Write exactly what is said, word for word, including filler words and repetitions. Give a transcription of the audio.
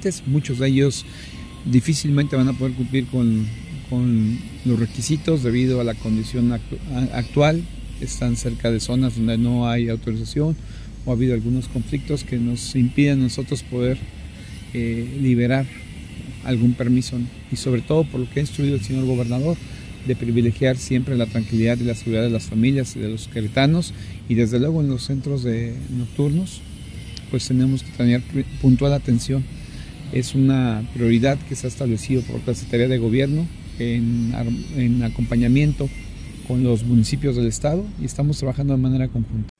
habitantes, muchos de ellos difícilmente van a poder cumplir con, con los requisitos debido a la condición actu actual, están cerca de zonas donde no hay autorización o ha habido algunos conflictos que nos impiden a nosotros poder eh, liberar algún permiso, ¿no? Y sobre todo por lo que ha instruido el señor gobernador, de privilegiar siempre la tranquilidad y la seguridad de las familias y de los queretanos, y desde luego en los centros de nocturnos pues tenemos que tener puntual atención. Es una prioridad que se ha establecido por la Secretaría de Gobierno en, en acompañamiento con los municipios del estado, y estamos trabajando de manera conjunta.